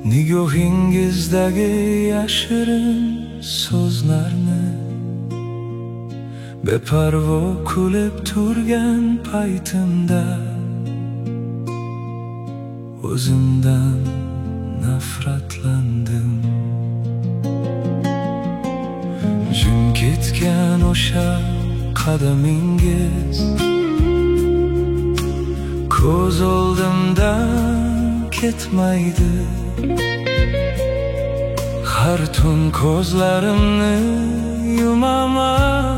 Nigohingizdagi yashirin so'zlarni beparvo kulib turgan paytimda o'zimdan nafratlandim. Jim ketgan o'sha qadamingiz ko'z oldimdan ketmaydi. Har tun ko'zlarimni yumaman,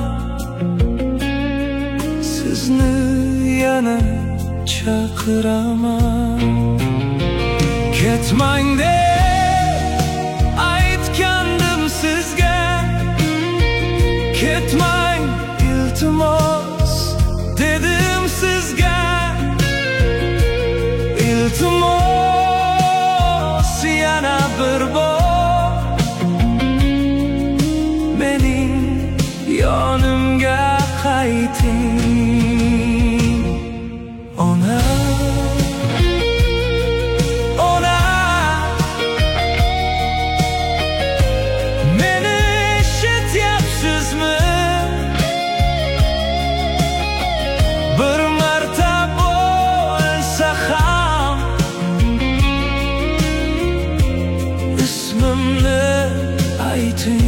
sizni yana chaqiraman. Ketmang deb aytgandim sizga, ketmang iltimos dedim sizga. Iltimos yana bir bor mening yonimga qayting. Ona, ona, meni eshityapsizmi? Bir marta bo'lsa ham ismimni ayting.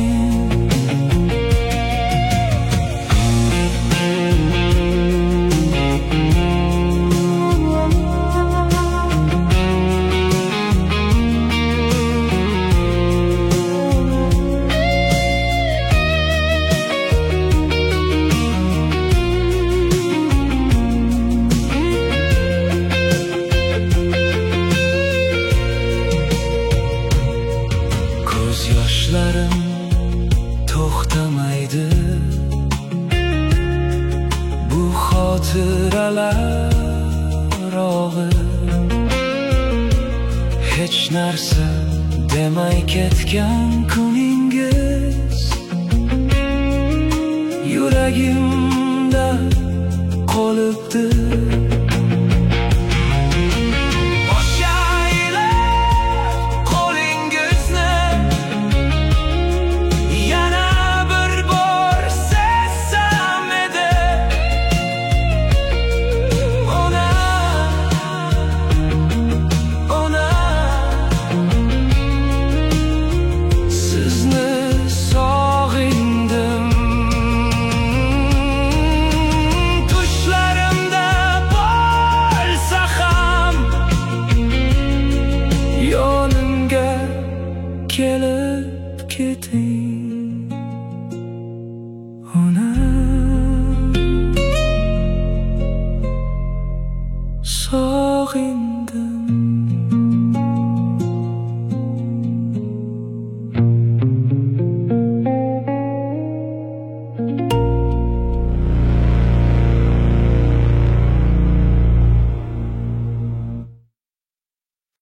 Yoshlarim to'xtamaydi, bu xotiralar og'ir. Hech narsa demay ketgan kuningiz yuragimda qolibdi.